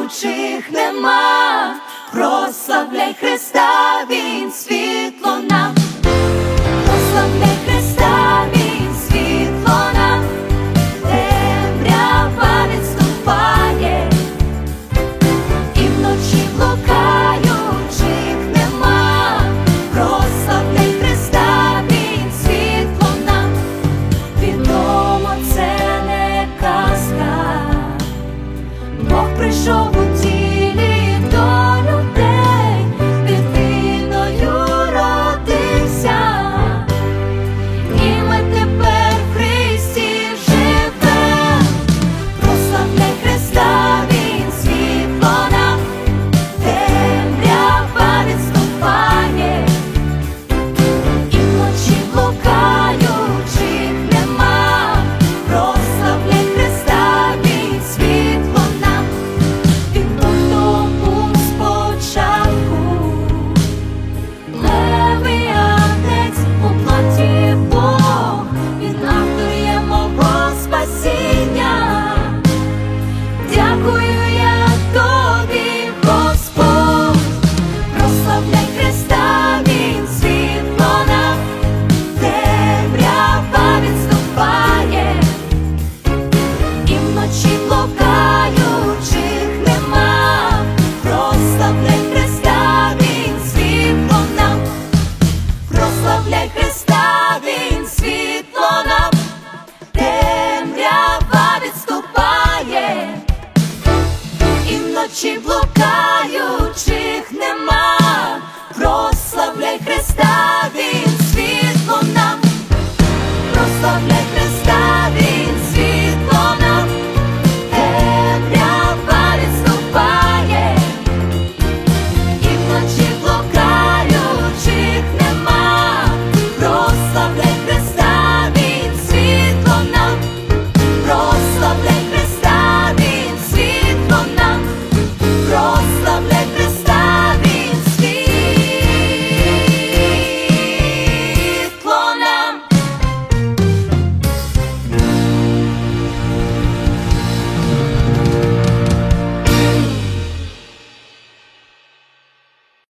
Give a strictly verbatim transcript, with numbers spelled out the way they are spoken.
блукаючих нема. Прославляй Христа, Він світло нам. Прославляй Христа, Він світло нам. Темрява відступає, і вночі блукаючих нема. Прославляй Христа, Він світло нам. Відомо, це не казка, Бог прийшов у тілі до людей, дитиною родився, і ми тепер в Христі живем. Прославляй Христа, Він світло нам. Темрява відступає, і вночі блукаючих нема. Прославляй Христа, Він світло нам. Він був тому спочатку, левий агнець у плоті Бог. Він автор є мого спасіння. Дякую я тобі, Господь. Прославляй Христа, Він світло нам. Темрява відступає, і вночі блукаючих нема. Прославляй Христа, Він світло нам. Прославляй Христа, Він світло нам. Темрява відступає, і вночі блукаючих